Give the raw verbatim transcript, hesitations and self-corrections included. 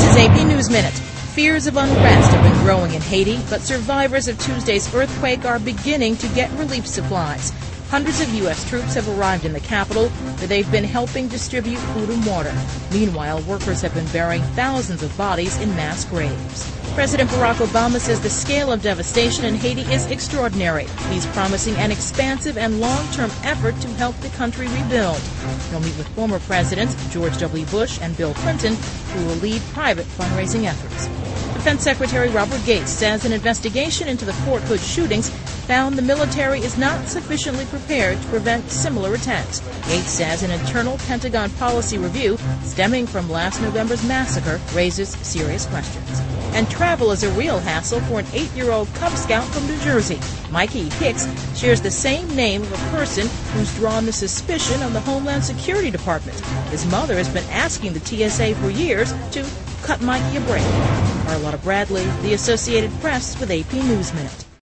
is A P News Minute. Fears of unrest have been growing in Haiti, but survivors of Tuesday's earthquake are beginning to get relief supplies. Hundreds of U S troops have arrived in the capital, where they've been helping distribute food and water. Meanwhile, workers have been burying thousands of bodies in mass graves. President Barack Obama says the scale of devastation in Haiti is extraordinary. He's promising an expansive and long-term effort to help the country rebuild. He'll meet with former presidents George W. Bush and Bill Clinton, who will lead private fundraising efforts. Defense Secretary Robert Gates says an investigation into the Fort Hood shootings found the military is not sufficiently prepared to prevent similar attacks. Gates says an internal Pentagon policy review stemming from last November's massacre raises serious questions. And travel is a real hassle for an eight-year-old Cub Scout from New Jersey. Mikey Hicks shares the same name of a person who's drawn the suspicion of the Homeland Security Department. His mother has been asking the T S A for years to cut Mikey a break. Carlotta Bradley, The Associated Press, with A P News Minute.